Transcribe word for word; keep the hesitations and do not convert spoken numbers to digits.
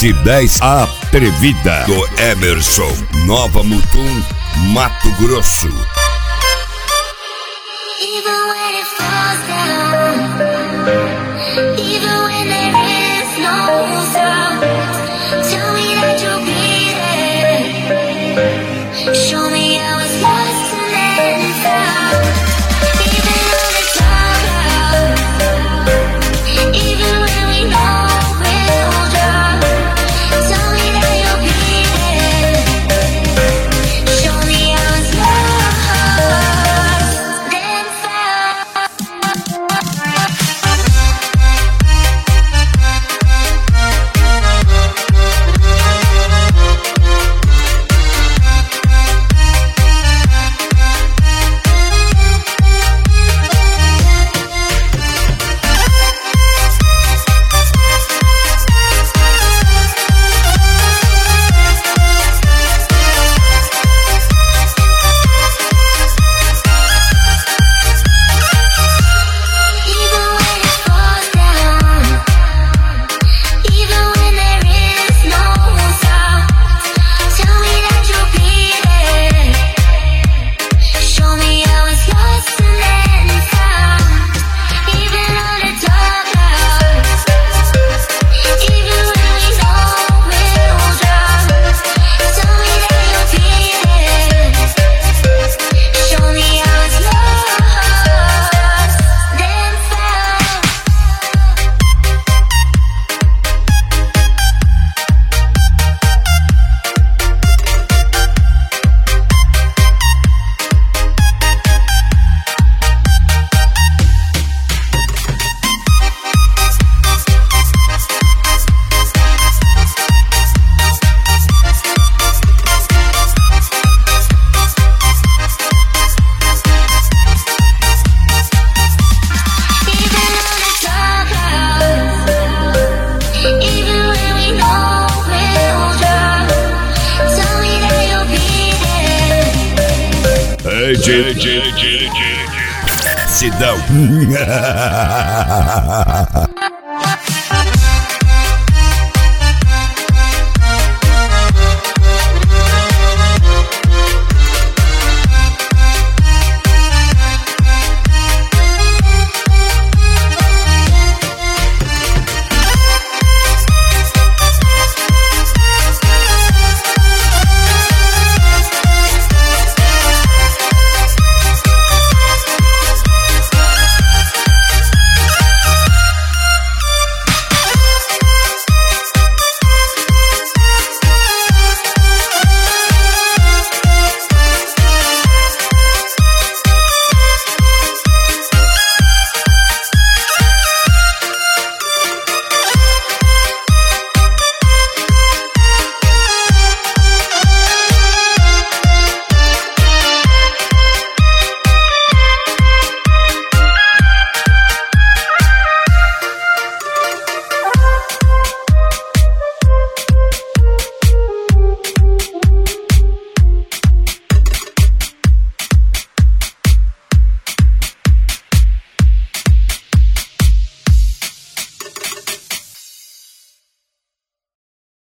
e dez Atrevida, do Emerson, Nova Mutum, Mato Grosso. Even when it falls down, even when there is no sound, tell me that you'll be there. Show me how it's lost and then found. Even on the dark clouds, even when we know we'll drown, tell me that you'll be there. Show me how it's lost, then found. Even when it falls down, even when there is no sound, tell me that you'll be there. Show me how it's lost and then found. Even on the dark clouds, even when we know we'll drown, tell me that you'll be there. Show me how it's lost, then found. Even on the dark clouds, even when we know we'll drown, tell me that you'll be there. Ei, Tchê, Tchê, Tchê, Tchê, Sidão.